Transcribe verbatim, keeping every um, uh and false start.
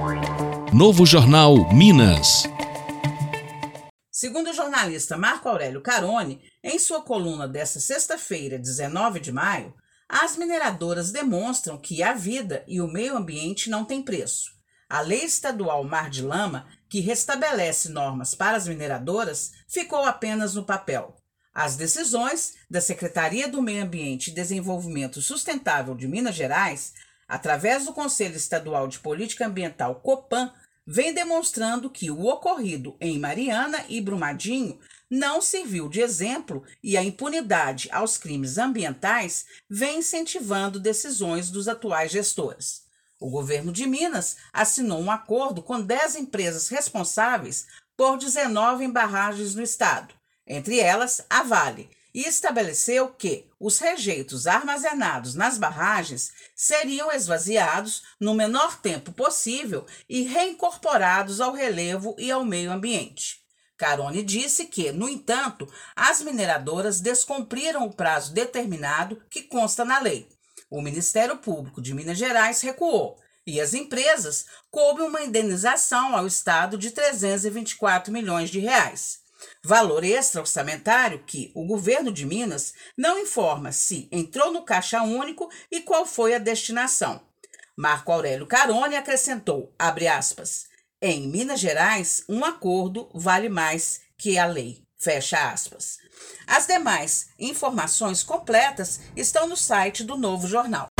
Novo Jornal Minas. Segundo o jornalista Marco Aurélio Caroni, em sua coluna desta sexta-feira, dezenove de maio, as mineradoras demonstram que a vida e o meio ambiente não têm preço. A Lei Estadual Mar de Lama, que restabelece normas para as mineradoras, ficou apenas no papel. As decisões da Secretaria do Meio Ambiente e Desenvolvimento Sustentável de Minas Gerais, através do Conselho Estadual de Política Ambiental COPAM, vem demonstrando que o ocorrido em Mariana e Brumadinho não serviu de exemplo e a impunidade aos crimes ambientais vem incentivando decisões dos atuais gestores. O governo de Minas assinou um acordo com dez empresas responsáveis por dezenove barragens no estado, entre elas a Vale, e estabeleceu que os rejeitos armazenados nas barragens seriam esvaziados no menor tempo possível e reincorporados ao relevo e ao meio ambiente. Caroni disse que, no entanto, as mineradoras descumpriram o prazo determinado que consta na lei. O Ministério Público de Minas Gerais recuou e as empresas coube uma indenização ao Estado de trezentos e vinte e quatro milhões de reais. Valor extra-orçamentário que o governo de Minas não informa se entrou no Caixa Único e qual foi a destinação. Marco Aurélio Caroni acrescentou, abre aspas, em Minas Gerais, um acordo vale mais que a lei, fecha aspas. As demais informações completas estão no site do Novo Jornal.